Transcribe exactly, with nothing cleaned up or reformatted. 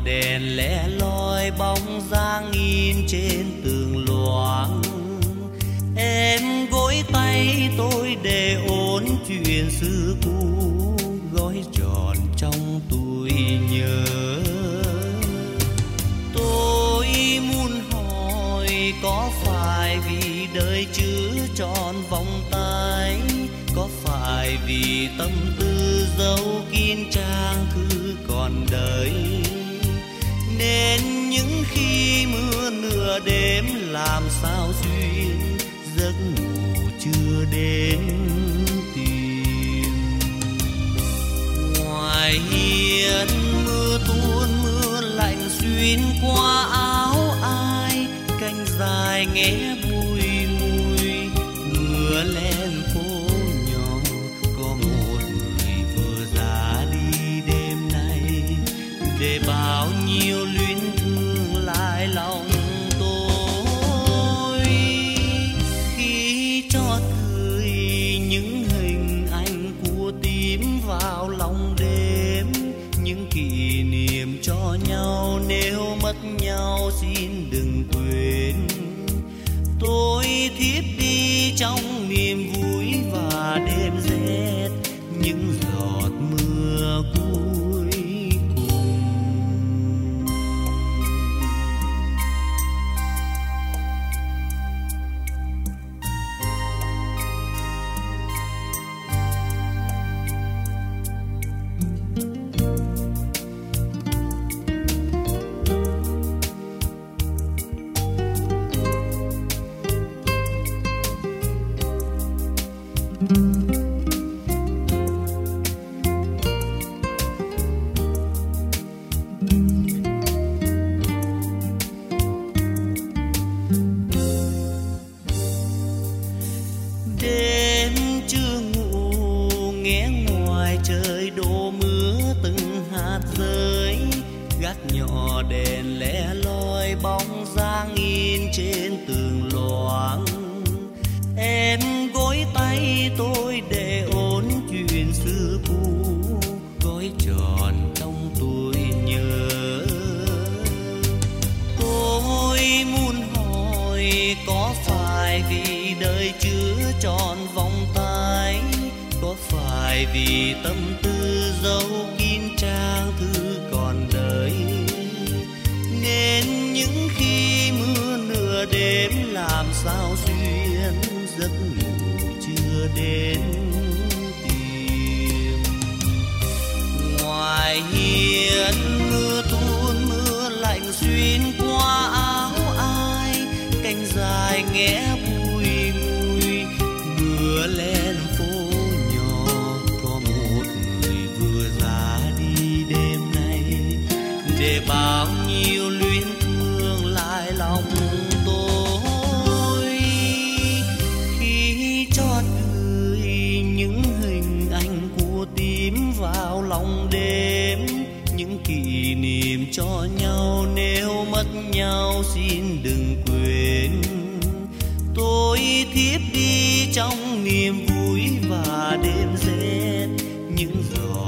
đèn lẻ loi bóng dáng in trên tường loáng. Em gối tay tôi để ôn chuyện xưa cũ, gói tròn trong tôi nhớ. Tôi muốn hỏi có phải vì đời chữ tròn vòng tay, có phải vì tâm tư dấu kín trang thư còn đời, nên những khi mưa nửa đêm làm sao duyên giấc ngủ chưa đến tìm. Ngoài hiên mưa tuôn mưa lạnh xuyên qua áo ai, cánh dài nghe bùi mùi mưa lên phố nhỏ. Có một người vừa ra đi đêm nay, để bao nhiêu luyến thương lại lòng tôi. Khi cho cười những hình ảnh của tím vào lòng đêm, những kỷ niệm cho nhau nếu mất nhau xin đừng quên. Tôi thiếp đi trong niềm vui và đêm rét những giọt mưa cuối cùng. Đêm chưa ngủ nghe ngoài trời đổ mưa từng hạt rơi, gác nhỏ đèn lẻ loi bóng dáng in trên tường loáng. Em gối tay tôi để ôn chuyện xưa cũ, gói tròn trong tôi nhớ. Tôi muốn hỏi có phải vì đời chứa tròn vòng tay, có phải vì tâm tư dấu kín trang thư còn đời, nên những khi mưa nửa đêm làm sao duyên giấc ngủ chưa đến tìm. Ngoài hiên mưa tuôn mưa lạnh xuyên qua áo ai, cánh dài nghe bùi mùi mưa lên phố nhỏ. Có một người vừa ra đi đêm nay, để bao nhiêu luyến thương lại lòng tôi. Khi chót gửi những hình ảnh của tím vào lòng đêm, những kỷ niệm cho nhau nếu mất nhau xin đừng quên. Tôi thiếp đi trong niềm vui và đêm rét những giọt